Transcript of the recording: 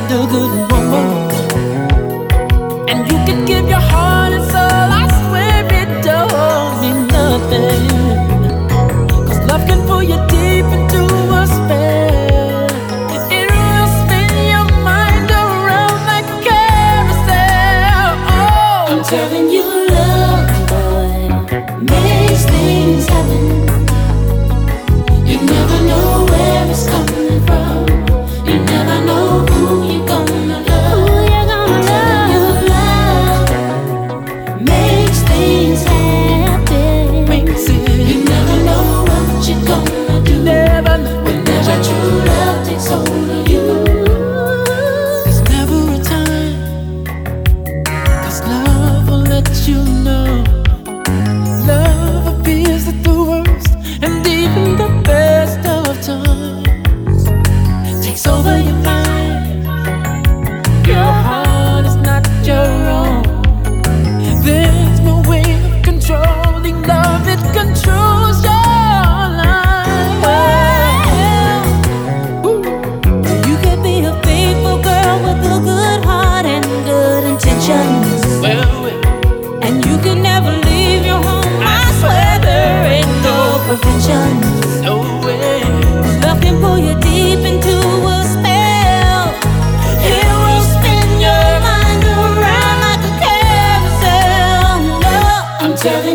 do good and want more. And you can give your heart and soul, I swear it don't mean nothing. 'Cause love can pull you deep into a spell. It will spin your mind around like a carousel. Oh, I'm telling you, love, boy, makes things happen. You never know where it's coming from. You never know who you're gonna love. I'm telling you, love makes things happen. You never know what you're gonna do. Whenever true love takes hold of you. There's never a time, 'cause love will let you know. Love appears at the worst and even the best of times. Takes over your mind. Your heart is not your own. There's no way of controlling love. It controls your life. Well, you could be a faithful girl with a good heart and good intentions. And you can never leave your home. I swear there ain't no prevention. No way. Love can pull you deep into a spell. It will spin your mind around like a carousel. No, I'm telling